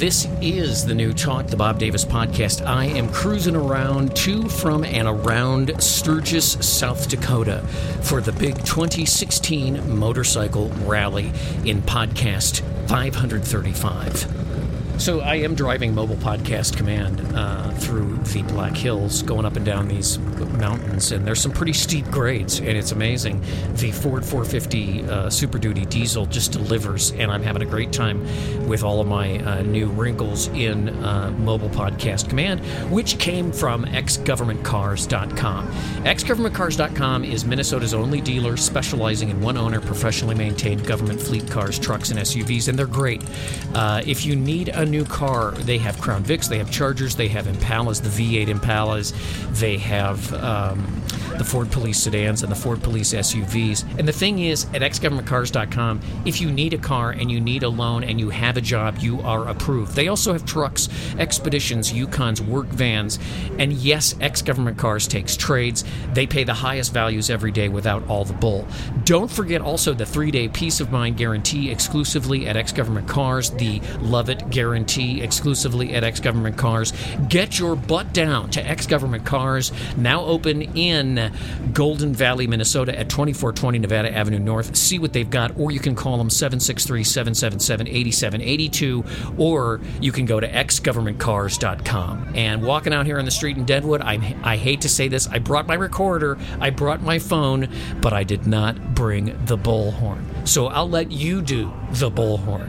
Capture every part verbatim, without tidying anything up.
This is the new Talk, the Bob Davis podcast. I am cruising around to, from, and around Sturgis, South Dakota for the big twenty sixteen motorcycle rally in podcast five thirty-five. So I am driving Mobile Podcast Command uh, through the Black Hills, going up and down these mountains, and there's some pretty steep grades, and it's amazing. The Ford four fifty uh, Super Duty diesel just delivers, and I'm having a great time with all of my uh, new wrinkles in uh, Mobile Podcast Command, which came from x government cars dot com. x government cars dot com is Minnesota's only dealer specializing in one-owner, professionally maintained government fleet cars, trucks, and S U Vs, and they're great. Uh, if you need a new car, they have Crown Vics, they have Chargers, they have Impalas, the V eight Impalas, they have um, the Ford Police sedans and the Ford Police S U Vs. And the thing is, at x government cars dot com, if you need a car and you need a loan and you have a job, you are approved. They also have trucks, Expeditions, Yukons, work vans, and yes, X Government Cars takes trades. They pay the highest values every day without all the bull. Don't forget also the three-day peace of mind guarantee exclusively at X Government Cars, the Love It guarantee exclusively at X Government Cars. Get your butt down to X Government Cars, now open in Golden Valley, Minnesota at twenty-four twenty Nevada Avenue North. See what they've got, or you can call them seven six three, seven seven seven, eight seven eight two, or you can go to x government cars dot com. And walking out here on the street in Deadwood, I, I hate to say this, I brought my recorder, I brought my phone, but I did not bring the bullhorn. So I'll let you do the bullhorn.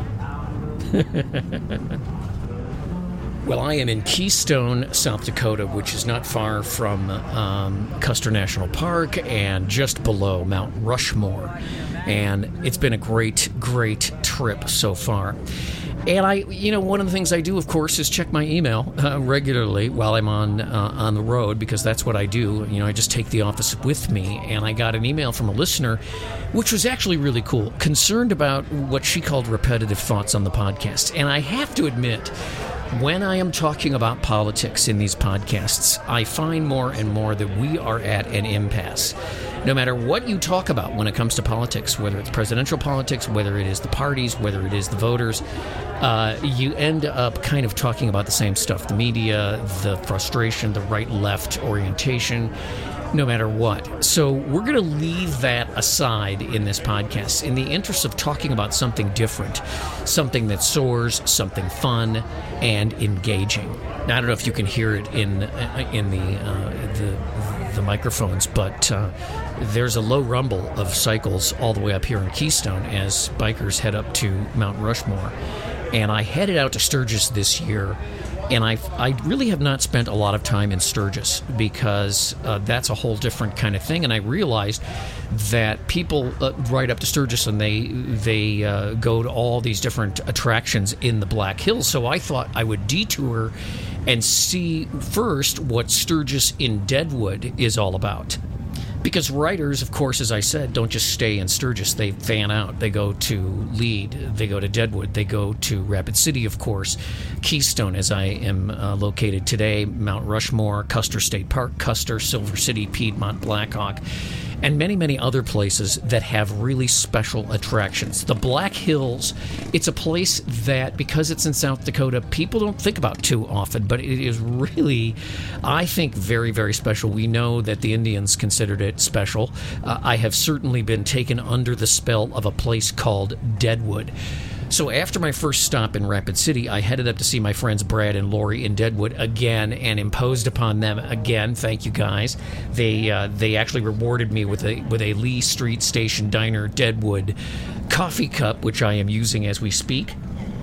Well, I am in Keystone, South Dakota, which is not far from um, Custer National Park and just below Mount Rushmore. And it's been a great, great trip so far. And I, you know, one of the things I do, of course, is check my email uh, regularly while I'm on uh, on the road, because that's what I do. You know, I just take the office with me. And I got an email from a listener, which was actually really cool, concerned about what she called repetitive thoughts on the podcast. And I have to admit, when I am talking about politics in these podcasts, I find more and more that we are at an impasse. No matter what you talk about when it comes to politics, whether it's presidential politics, whether it is the parties, whether it is the voters, uh, you end up kind of talking about the same stuff. The media, the frustration, the right-left orientation, no matter what. So we're going to leave that aside in this podcast in the interest of talking about something different, something that soars, something fun and engaging. Now, I don't know if you can hear it in in the uh, the, the microphones, but uh, there's a low rumble of cycles all the way up here in Keystone as bikers head up to Mount Rushmore. And I headed out to Sturgis this year. And I I really have not spent a lot of time in Sturgis because uh, that's a whole different kind of thing. And I realized that people uh, ride up to Sturgis and they they uh, go to all these different attractions in the Black Hills. So I thought I would detour and see first what Sturgis in Deadwood is all about. Because riders, of course, as I said, don't just stay in Sturgis. They fan out. They go to Lead. They go to Deadwood. They go to Rapid City, of course. Keystone, as I am uh, located today, Mount Rushmore, Custer State Park, Custer, Silver City, Piedmont, Blackhawk, and many, many other places that have really special attractions. The Black Hills, it's a place that, because it's in South Dakota, people don't think about too often, but it is really, I think, very, very special. We know that the Indians considered it special. Uh, I have certainly been taken under the spell of a place called Deadwood. So after my first stop in Rapid City, I headed up to see my friends Brad and Lori in Deadwood again and imposed upon them again. Thank you, guys. They uh, they actually rewarded me with a with a Lee Street Station Diner Deadwood coffee cup, which I am using as we speak.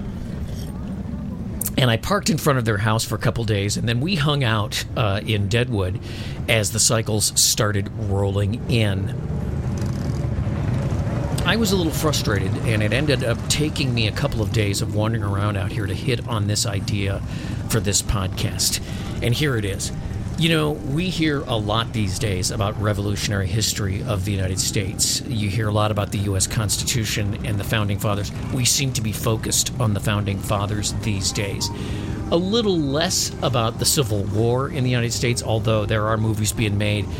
And I parked in front of their house for a couple days, and then we hung out uh, in Deadwood as the cycles started rolling in. I was a little frustrated, and it ended up taking me a couple of days of wandering around out here to hit on this idea for this podcast. And here it is. You know, we hear a lot these days about revolutionary history of the United States. You hear a lot about the U S Constitution and the Founding Fathers. We seem to be focused on the Founding Fathers these days. A little less about the Civil War in the United States, although there are movies being made.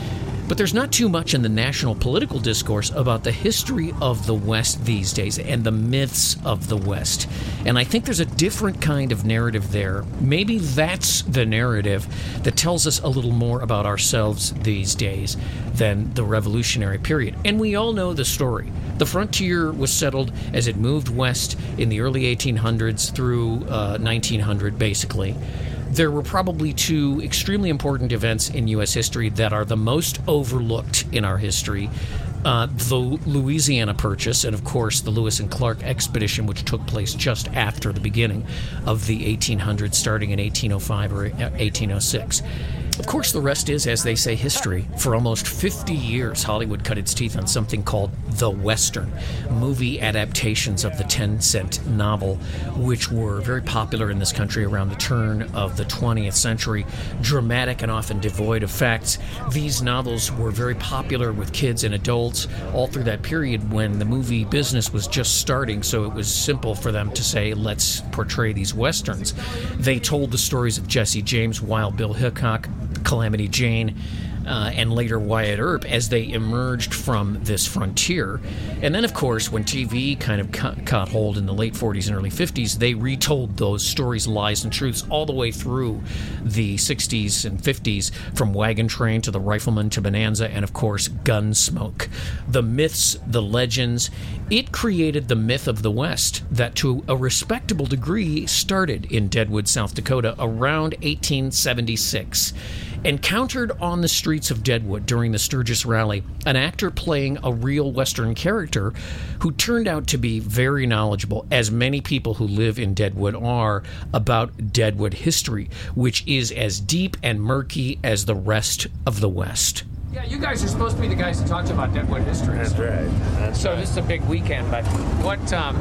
But there's not too much in the national political discourse about the history of the West these days and the myths of the West. And I think there's a different kind of narrative there. Maybe that's the narrative that tells us a little more about ourselves these days than the Revolutionary period. And we all know the story. The frontier was settled as it moved west in the early eighteen hundreds through uh, nineteen hundred, basically. There were probably two extremely important events in U S history that are the most overlooked in our history. Uh, the Louisiana Purchase and, of course, the Lewis and Clark Expedition, which took place just after the beginning of the eighteen hundreds, starting in eighteen oh five or eighteen oh six. Of course, the rest is, as they say, history. For almost fifty years, Hollywood cut its teeth on something called the Western, movie adaptations of the ten-cent novel, which were very popular in this country around the turn of the twentieth century. Dramatic and often devoid of facts, these novels were very popular with kids and adults all through that period when the movie business was just starting, so it was simple for them to say, let's portray these Westerns. They told the stories of Jesse James, Wild Bill Hickok, Calamity Jane, uh, and later Wyatt Earp as they emerged from this frontier. And then, of course, when T V kind of ca- caught hold in the late forties and early fifties, they retold those stories, lies, and truths all the way through the sixties and fifties, from Wagon Train to The Rifleman to Bonanza, and, of course, Gunsmoke. The myths, the legends, it created the myth of the West that, to a respectable degree, started in Deadwood, South Dakota around eighteen seventy-six. Encountered on the streets of Deadwood during the Sturgis Rally, an actor playing a real Western character who turned out to be very knowledgeable, as many people who live in Deadwood are, about Deadwood history, which is as deep and murky as the rest of the West. Yeah, you guys are supposed to be the guys to talk to about Deadwood history. That's right. That's so right. This is a big weekend, but what um,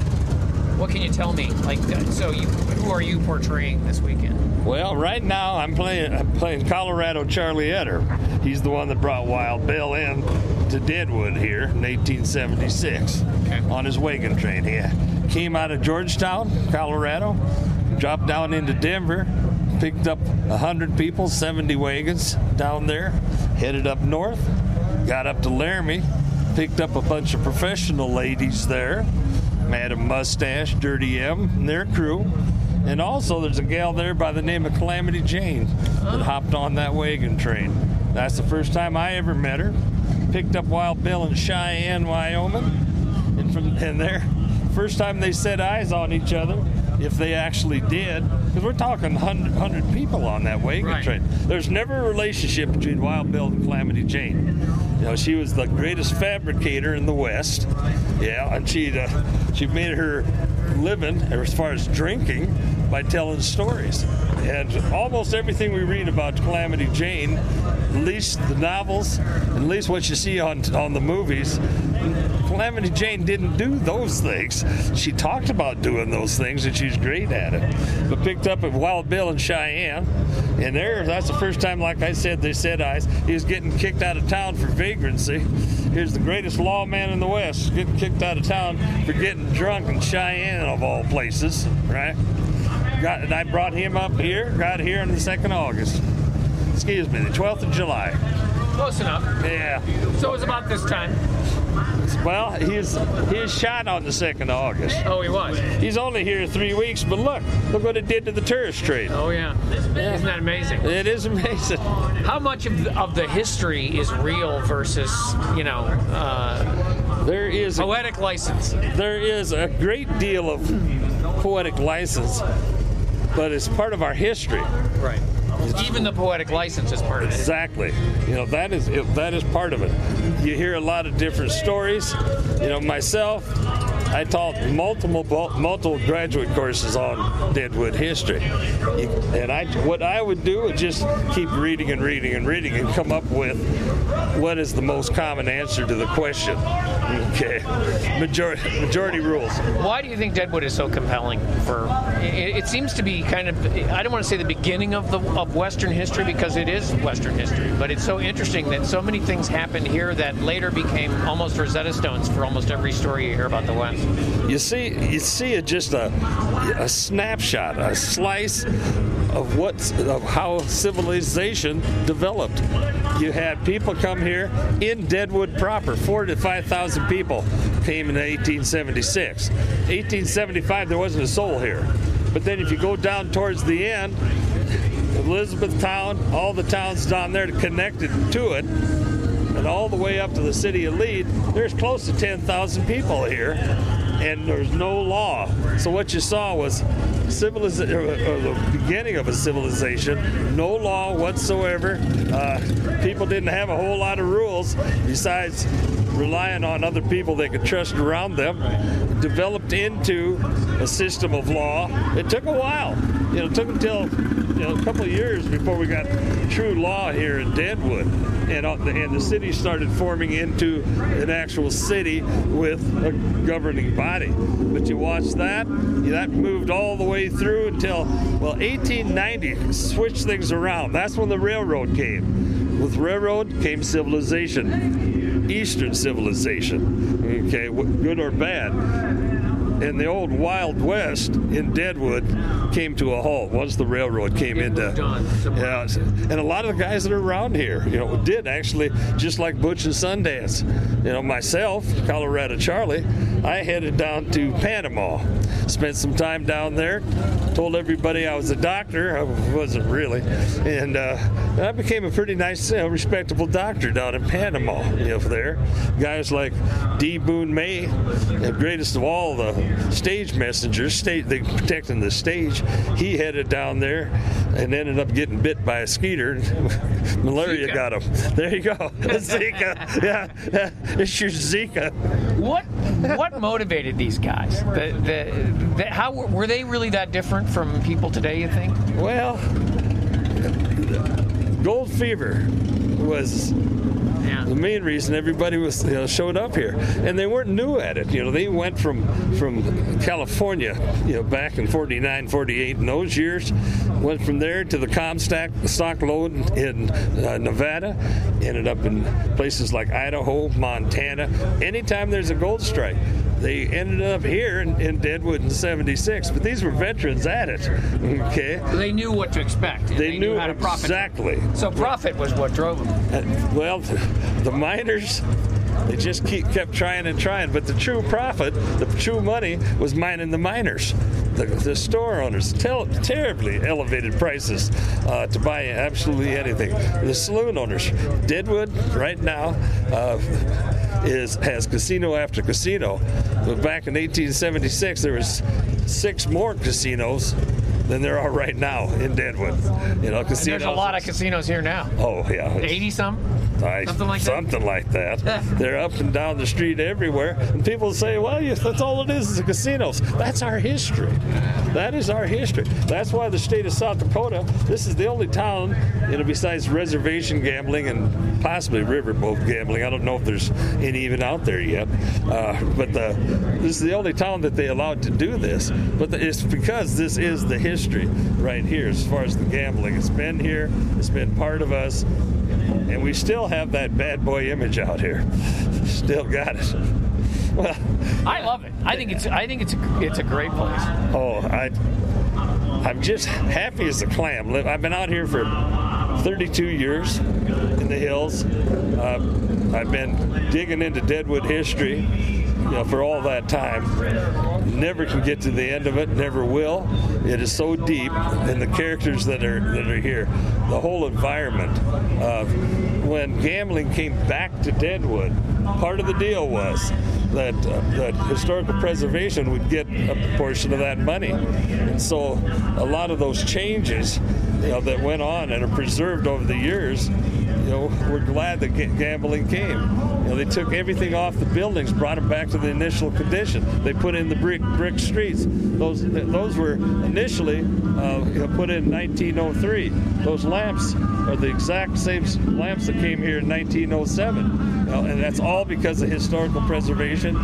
what can you tell me? Like, uh, so you, who are you portraying this weekend? Well, right now I'm playing I'm playing Colorado Charlie Etter. He's the one that brought Wild Bill in to Deadwood here in eighteen seventy-six okay. on his wagon train. He came out of Georgetown, Colorado, dropped down into Denver, picked up one hundred people, seventy wagons down there, headed up north, got up to Laramie, picked up a bunch of professional ladies there, Madam Mustache, Dirty M, and their crew. And also there's a gal there by the name of Calamity Jane that hopped on that wagon train. That's the first time I ever met her. Picked up Wild Bill in Cheyenne, Wyoming. And from and there, first time they set eyes on each other, if they actually did, because we're talking one hundred people on that wagon right. train. There's never a relationship between Wild Bill and Calamity Jane. You know, she was the greatest fabricator in the West. Yeah, and she uh, she made her living as far as drinking by telling stories. And almost everything we read about Calamity Jane, at least the novels, at least what you see on on the movies, Calamity Jane didn't do those things. She talked about doing those things, and she's great at it. But picked up at Wild Bill in Cheyenne, and there, that's the first time, like I said, they said eyes. He was getting kicked out of town for vagrancy. Here's the greatest lawman in the West, getting kicked out of town for getting drunk in Cheyenne, of all places, right? Got, and I brought him up here, got here on the second of August. Excuse me, the twelfth of July. Close enough. Yeah. So it was about this time. Well, he's he was shot on the second of August. Oh, he was? He's only here three weeks, but look, look what it did to the tourist trade. Oh, yeah. yeah. Isn't that amazing? It is amazing. How much of the, of the history is real versus, you know, uh, there is poetic a, license? There is a great deal of poetic license, but it's part of our history. Right. Even the poetic license is part of it. Exactly. You know, that is it, that is part of it. You hear a lot of different stories. You know, myself, I taught multiple multiple graduate courses on Deadwood history. You, and I what I would do is just keep reading and reading and reading and come up with what is the most common answer to the question. Okay. Majority majority rules. Why do you think Deadwood is so compelling? For it, it seems to be kind of, I don't want to say the beginning of the of Western history, because it is Western history, but it's so interesting that so many things happened here that later became almost Rosetta Stones for almost every story you hear about the West. was. You see, you see it just a, a snapshot, a slice of what, of how civilization developed. You had people come here in Deadwood proper. Four to five thousand people came in eighteen seventy-six. eighteen seventy-five, there wasn't a soul here. But then if you go down towards the end, Elizabethtown, all the towns down there connected to it, and all the way up to the city of Lead, there's close to ten thousand people here, and there's no law. So what you saw was civilization, or the beginning of a civilization, no law whatsoever. Uh, people didn't have a whole lot of rules besides relying on other people they could trust around them. Developed into a system of law. It took a while. You know, it took until you know a couple of years before we got true law here in Deadwood, and uh, the, and the city started forming into an actual city with a governing body. But you watch that, that moved all the way through until well eighteen ninety, switched things around. That's when the railroad came. With railroad came civilization, Eastern civilization. Okay, good or bad. And the old Wild West in Deadwood came to a halt once the railroad came into. Yeah, and a lot of the guys that are around here, you know, did actually, just like Butch and Sundance. You know, myself, Colorado Charlie, I headed down to Panama, spent some time down there, told everybody I was a doctor. I wasn't really, and uh, I became a pretty nice, you know, respectable doctor down in Panama. You know, there, guys like D. Boone May, the greatest of all the stage messengers, stage, they protecting the stage. He headed down there and ended up getting bit by a skeeter. Malaria Zika. Got him. There you go. Zika. Yeah, it's your Zika. What what motivated these guys? The, the, the, how were they really that different from people today, you think? Well, gold fever was yeah. the main reason everybody was you know, showed up here, and they weren't new at it. You know, they went from from California, you know, back in forty-nine, forty-eight, in those years. Went from there to the Comstock stock load in uh, Nevada. Ended up in places like Idaho, Montana. Anytime there's a gold strike, they ended up here in, in Deadwood in seventy-six. But these were veterans at it. Okay. They knew what to expect. They, they knew, knew how to profit. Exactly. So profit was what drove them. Uh, well, the miners, they just keep, kept trying and trying, but the true profit, the true money, was mining the miners. The, the store owners, tel- terribly elevated prices uh, to buy absolutely anything. The saloon owners, Deadwood right now uh, is has casino after casino. But back in eighteen seventy-six, there was six more casinos than there are right now in Deadwood. You know, casinos. And there's a lot of casinos here now. Oh yeah, eighty some. I, something like something that. like that. They're up and down the street everywhere, and people say, "Well, yes, that's all it is, is the casinos." That's our history. That is our history. That's why the state of South Dakota, this is the only town, you know, besides reservation gambling and possibly riverboat gambling. I don't know if there's any even out there yet, uh, but the, this is the only town that they allowed to do this. But the, it's because this is the history right here, as far as the gambling. It's been here. It's been part of us. And we still have that bad boy image out here. Still got it. Well, I love it. I think it's. I think it's. A, it's a great place. Oh, I. I'm just happy as a clam. I've been out here for thirty-two years in the hills. Uh, I've been digging into Deadwood history, you know, for all that time. Never can get to the end of it. Never will. It is so deep, and the characters that are that are here, the whole environment. Uh, when gambling came back to Deadwood, part of the deal was that uh, that historical preservation would get a portion of that money, and so a lot of those changes, you know, that went on and are preserved over the years. You know, we're glad that gambling came. You know, they took everything off the buildings, brought them back to the initial condition. They put in the brick brick streets. Those those were initially uh, you know, put in nineteen oh three. Those lamps are the exact same lamps that came here in nineteen oh seven. You know, and that's all because of historical preservation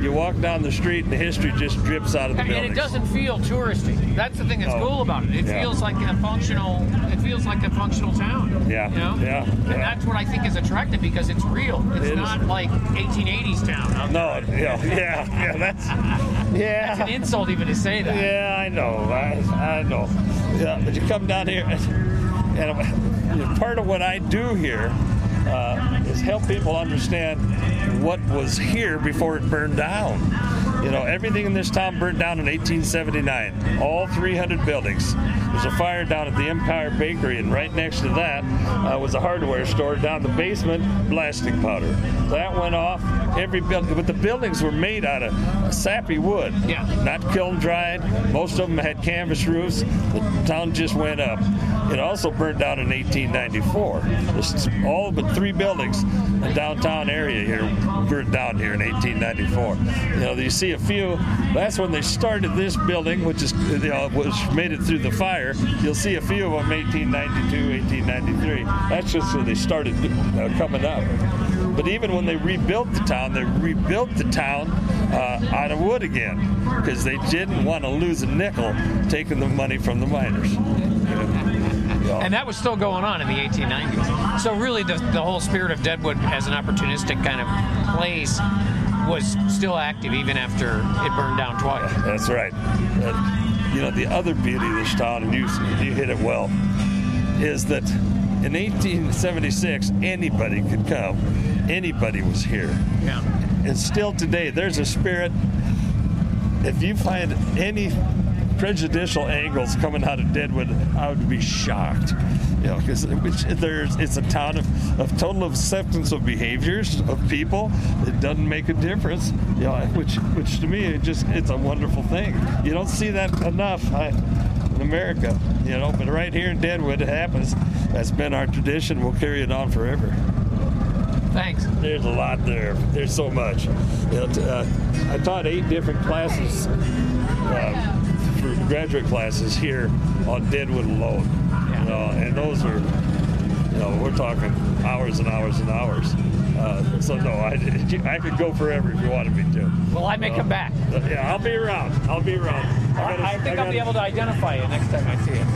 you walk down the street and the history just drips out of the and, buildings. and it doesn't feel touristy. That's the thing that's No. cool about it. It Yeah. feels like a functional. It feels like a functional town. Yeah. You know? Yeah. And Yeah. that's what I think is attractive because it's real. It's It is. not like eighteen eighties town. out No, there. yeah, yeah, yeah. That's yeah. It's an insult even to say that. Yeah, I know. I, I know. Yeah, but you come down here, and, and part of what I do here uh, is help people understand what was here before it burned down. You know, everything in this town burned down in eighteen seventy-nine. All three hundred buildings. There's a fire down at the Empire Bakery, and right next to that uh, was a hardware store. Down the basement, blasting powder. That went off. Every building, but the buildings were made out of sappy wood. Yeah. Not kiln dried. Most of them had canvas roofs. The town just went up. It also burned down in eighteen ninety-four. There's all but three buildings in the downtown area here burned down here in eighteen ninety-four. You know, you see a few. That's when they started this building, which is, you know, was made it through the fire. You'll see a few of them eighteen ninety-two, eighteen ninety-three. That's just when they started uh, coming up. But even when they rebuilt the town, they rebuilt the town uh, out of wood again because they didn't want to lose a nickel taking the money from the miners. You know? And that was still going on in the eighteen nineties. So really the, the whole spirit of Deadwood as an opportunistic kind of place was still active even after it burned down twice. That's right. Uh, you know, the other beauty of this town, and you, you hit it well, is that in eighteen seventy-six, anybody could come. Anybody was here. Yeah. And still today, there's a spirit. If you find any prejudicial angles coming out of Deadwood, I would be shocked. You know, because there's it's a town of, of total acceptance of behaviors of people. It doesn't make a difference. You know, which which to me it just it's a wonderful thing. You don't see that enough I, in America. You know, but right here in Deadwood it happens. That's been our tradition. We'll carry it on forever. Thanks. There's a lot there. There's so much. You know, t- uh, I taught eight different classes, uh, for graduate classes here on Deadwood alone. You know, and those are, you know, we're talking hours and hours and hours. Uh, so no, I, I could go forever if you wanted me to. Well, I may uh, come back. Yeah, I'll be around. I'll be around. I, gotta, I think I I'll be gotta, able to identify you next time I see you.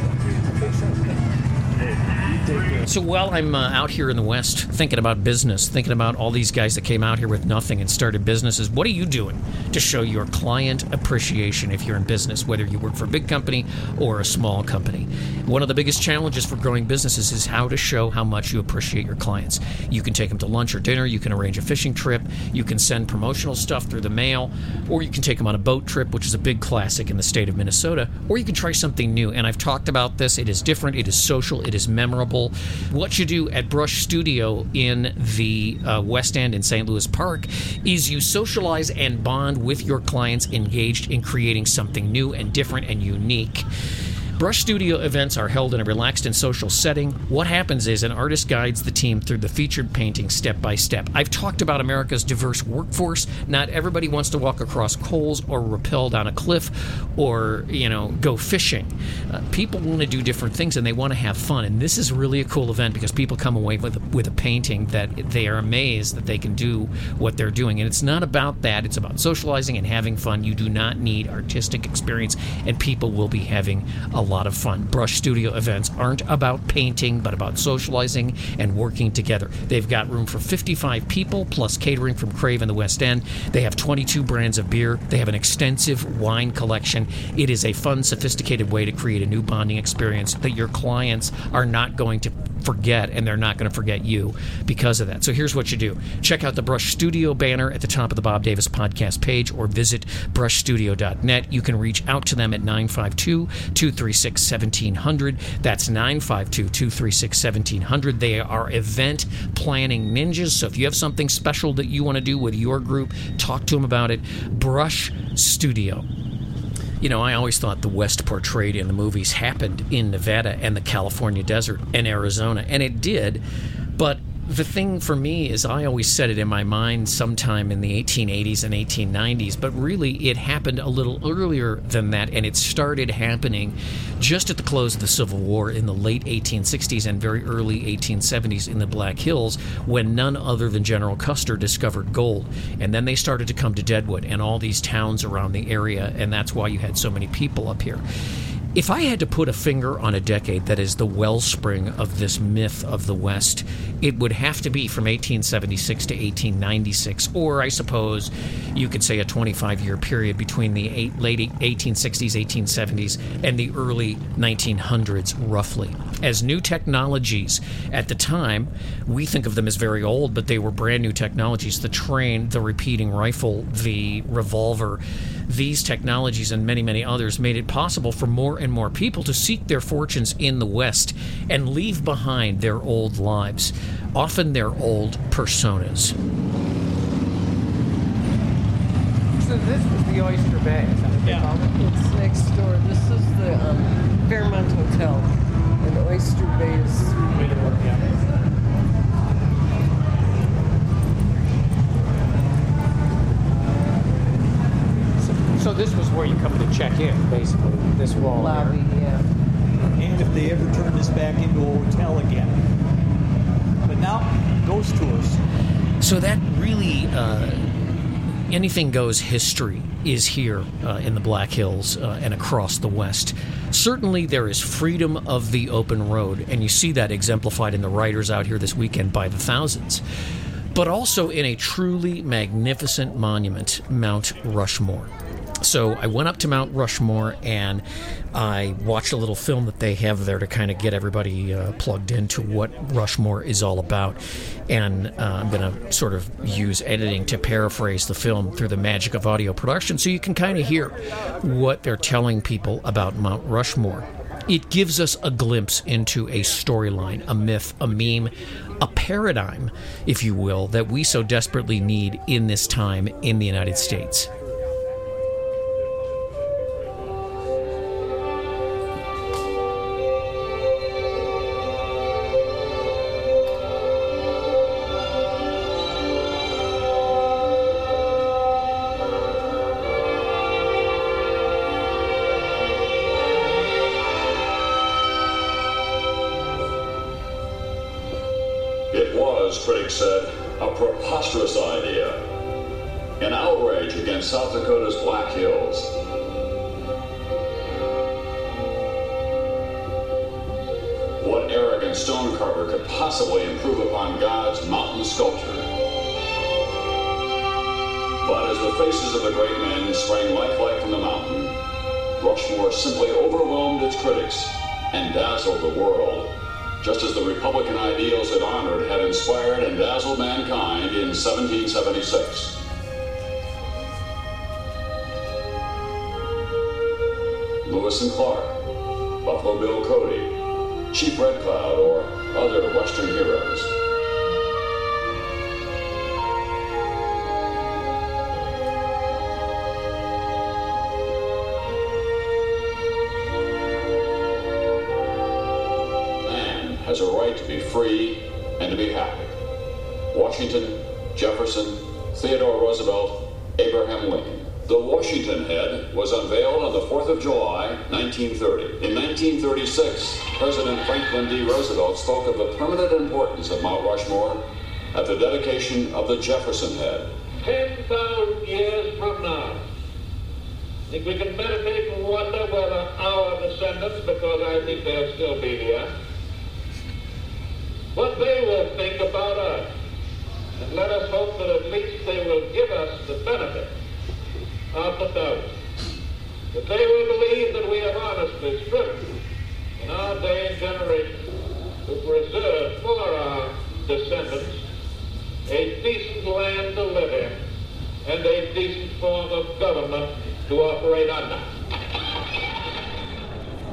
So while I'm uh, out here in the West thinking about business, thinking about all these guys that came out here with nothing and started businesses, what are you doing to show your client appreciation if you're in business, whether you work for a big company or a small company? One of the biggest challenges for growing businesses is how to show how much you appreciate your clients. You can take them to lunch or dinner, you can arrange a fishing trip, you can send promotional stuff through the mail, or you can take them on a boat trip, which is a big classic in the state of Minnesota, or you can try something new. And I've talked about this. It is different, it is social, it is memorable. What you do at Brush Studio in the uh, West End in Saint Louis Park is you socialize and bond with your clients engaged in creating something new and different and unique. Brush Studio events are held in a relaxed and social setting. What happens is an artist guides the team through the featured painting step by step. I've talked about America's diverse workforce. Not everybody wants to walk across coals or rappel down a cliff or, you know, go fishing. Uh, people want to do different things and they want to have fun. And this is really a cool event because people come away with a, with a painting that they are amazed that they can do what they're doing. And it's not about that. It's about socializing and having fun. You do not need artistic experience, and people will be having a lot of fun. Brush Studio events aren't about painting, but about socializing and working together. They've got room for fifty-five people, plus catering from Crave in the West End. They have twenty-two brands of beer. They have an extensive wine collection. It is a fun, sophisticated way to create a new bonding experience that your clients are not going to forget, and they're not going to forget you because of that. So here's what you do. Check out the Brush Studio banner at the top of the Bob Davis podcast page, or visit brush studio dot net. You can reach out to them at nine five two, two three six, one seven zero zero. That's nine five two, two three six, one seven zero zero. They are event planning ninjas, so if you have something special that you want to do with your group, talk to them about it. Brush Studio. You know, I always thought the West portrayed in the movies happened in Nevada and the California desert and Arizona, and it did, but the thing for me is I always set it in my mind sometime in the eighteen eighties and eighteen nineties, but really it happened a little earlier than that, and it started happening just at the close of the Civil War in the late eighteen sixties and very early eighteen seventies in the Black Hills, when none other than General Custer discovered gold. And then they started to come to Deadwood and all these towns around the area, and that's why you had so many people up here. If I had to put a finger on a decade that is the wellspring of this myth of the West, it would have to be from eighteen seventy-six to eighteen ninety-six, or I suppose you could say a twenty-five-year period between the eight, late eighteen sixties, eighteen seventies, and the early nineteen hundreds, roughly. As new technologies at the time, we think of them as very old, but they were brand new technologies. The train, the repeating rifle, the revolver, these technologies and many, many others made it possible for more and more people to seek their fortunes in the West and leave behind their old lives, often their old personas. So this was the Oyster Bay, is that what they call it? It's next door. This is the um, Fairmont Hotel, and Oyster Bay is through there. So this was where you come to check in, basically, this wall Lobby, here. yeah. And if they ever turn this back into a hotel again. But now, ghost tours. So that really, uh, anything goes history is here uh, in the Black Hills uh, and across the West. Certainly there is freedom of the open road, and you see that exemplified in the riders out here this weekend by the thousands. But also in a truly magnificent monument, Mount Rushmore. So I went up to Mount Rushmore and I watched a little film that they have there to kind of get everybody uh, plugged into what Rushmore is all about. And uh, I'm going to sort of use editing to paraphrase the film through the magic of audio production so you can kind of hear what they're telling people about Mount Rushmore. It gives us a glimpse into a storyline, a myth, a meme, a paradigm, if you will, that we so desperately need in this time in the United States. Critics said, a preposterous idea, an outrage against South Dakota's Black Hills. What arrogant stonecarver could possibly improve upon God's mountain sculpture? But as the faces of the great men sprang lifelike from the mountain, Rushmore simply overwhelmed its critics and dazzled the world, just as the Republican ideals it honored had inspired and dazzled mankind in seventeen seventy-six. Lewis and Clark, Buffalo Bill Cody, Chief Red Cloud, or other Western heroes. Has a right to be free and to be happy. Washington, Jefferson, Theodore Roosevelt, Abraham Lincoln. The Washington head was unveiled on the fourth of July, nineteen thirty. In nineteen thirty-six, President Franklin D. Roosevelt spoke of the permanent importance of Mount Rushmore at the dedication of the Jefferson head. ten thousand years from now, I think we can meditate and wonder whether our descendants, because I think they'll still be here, what they will think about us. And let us hope that at least they will give us the benefit of the doubt. That they will believe that we have honestly striven in our day and generation to preserve for our descendants a decent land to live in and a decent form of government to operate under.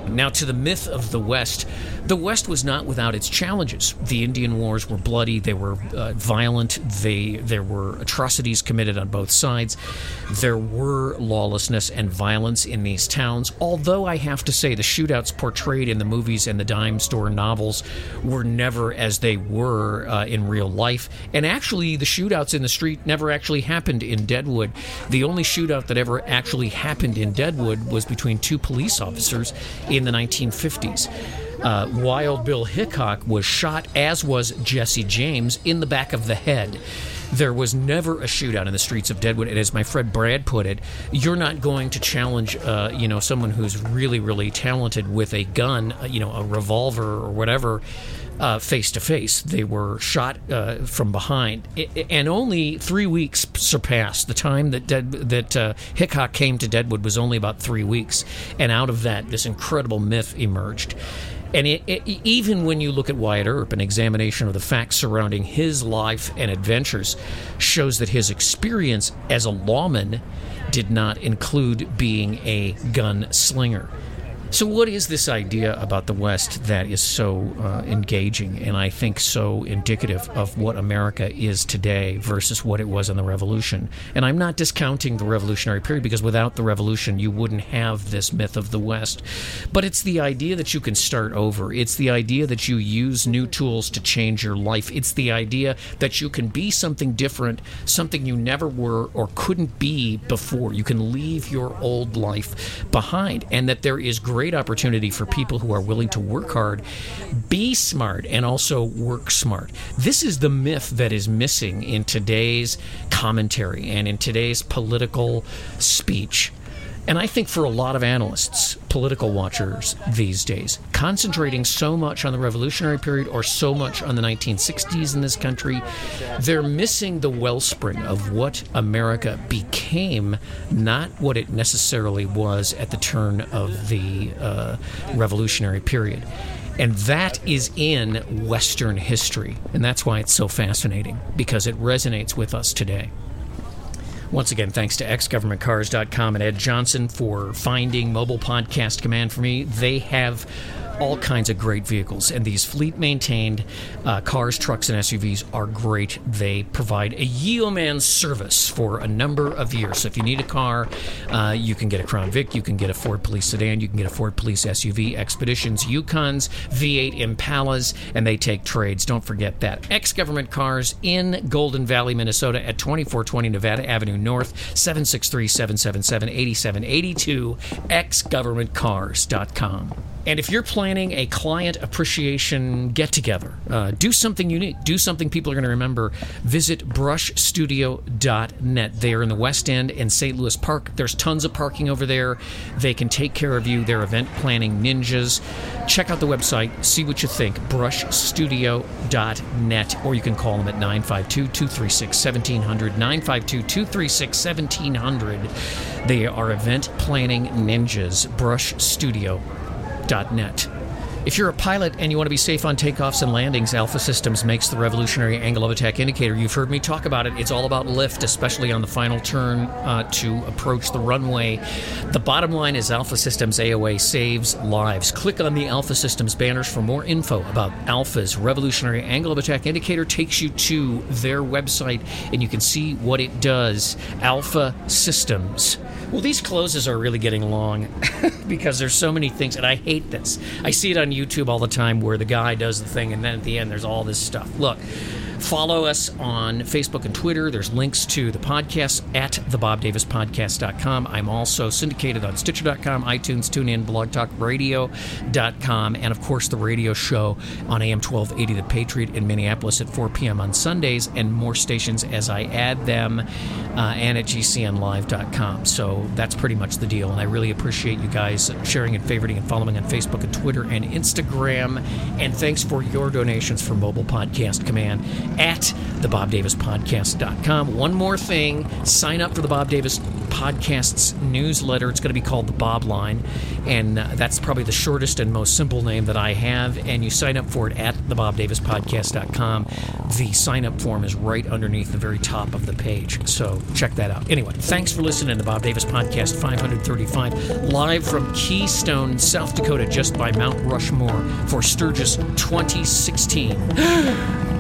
Now, to the myth of the West, the West was not without its challenges. The Indian Wars were bloody, they were uh, violent, they there were atrocities committed on both sides. There were lawlessness and violence in these towns, although I have to say the shootouts portrayed in the movies and the dime store novels were never as they were uh, in real life. And actually, the shootouts in the street never actually happened in Deadwood. The only shootout that ever actually happened in Deadwood was between two police officers in the nineteen fifties. Uh, Wild Bill Hickok was shot, as was Jesse James, in the back of the head. There was never a shootout in the streets of Deadwood, and as my friend Brad put it, you're not going to challenge, uh, you know, someone who's really, really talented with a gun, uh, you know, a revolver or whatever, uh, face to face. They were shot uh, from behind, it, and only three weeks surpassed. The time that Dead, that uh, Hickok came to Deadwood was only about three weeks, and out of that, this incredible myth emerged. And it, it, even when you look at Wyatt Earp, an examination of the facts surrounding his life and adventures shows that his experience as a lawman did not include being a gun slinger. So what is this idea about the West that is so uh, engaging and I think so indicative of what America is today versus what it was in the Revolution? And I'm not discounting the Revolutionary period, because without the Revolution you wouldn't have this myth of the West. But it's the idea that you can start over. It's the idea that you use new tools to change your life. It's the idea that you can be something different, something you never were or couldn't be before. You can leave your old life behind, and that there is great Great opportunity for people who are willing to work hard, be smart, and also work smart. This is the myth that is missing in today's commentary and in today's political speech. And I think for a lot of analysts, political watchers these days, concentrating so much on the Revolutionary period or so much on the nineteen sixties in this country, they're missing the wellspring of what America became, not what it necessarily was at the turn of the uh, Revolutionary period. And that is in Western history. And that's why it's so fascinating, because it resonates with us today. Once again, thanks to x government cars dot com and Ed Johnson for finding Mobile Podcast Command for me. They have all kinds of great vehicles, and these fleet-maintained uh, cars, trucks, and S U Vs are great. They provide a Yeoman service for a number of years. So if you need a car, uh, you can get a Crown Vic, you can get a Ford Police sedan, you can get a Ford Police S U V, Expeditions, Yukons, V eight Impalas, and they take trades. Don't forget that. X-Government Cars in Golden Valley, Minnesota at twenty-four twenty Nevada Avenue North, seven six three, seven seven seven, eight seven eight two, x government cars dot com. And if you're planning a client appreciation get-together, uh, do something unique, do something people are going to remember, visit brush studio dot net. They are in the West End in Saint Louis Park. There's tons of parking over there. They can take care of you. They're event planning ninjas. Check out the website. See what you think. brush studio dot net. Or you can call them at nine five two, two three six, one seven zero zero, nine five two, two three six, one seven zero zero. They are event planning ninjas. brush studio dot net. If you're a pilot and you want to be safe on takeoffs and landings, Alpha Systems makes the revolutionary angle of attack indicator. You've heard me talk about it. It's all about lift, especially on the final turn uh, to approach the runway. The bottom line is Alpha Systems A O A saves lives. Click on the Alpha Systems banners for more info about Alpha's revolutionary angle of attack indicator. Takes you to their website, and you can see what it does. Alpha Systems. Well, these closes are really getting long because there's so many things, and I hate this. I see it on YouTube all the time where the guy does the thing, and then at the end there's all this stuff. Look, follow us on Facebook and Twitter. There's links to the podcast at the bob davis podcast dot com. I'm also syndicated on Stitcher dot com, iTunes, TuneIn, blog talk radio dot com, and, of course, the radio show on A M twelve eighty The Patriot in Minneapolis at four p.m. on Sundays, and more stations as I add them, uh, and at G C N live dot com. So that's pretty much the deal, and I really appreciate you guys sharing and favoriting and following on Facebook and Twitter and Instagram, and thanks for your donations for Mobile Podcast Command. at the bob davis podcast dot com. One more thing, sign up for the Bob Davis Podcast's newsletter. It's going to be called the Bob Line, and uh, that's probably the shortest and most simple name that I have, and you sign up for it at the bob davis podcast dot com. The sign-up form is right underneath the very top of the page, so check that out. Anyway, thanks for listening to Bob Davis Podcast five thirty-five, live from Keystone, South Dakota, just by Mount Rushmore, for Sturgis twenty sixteen.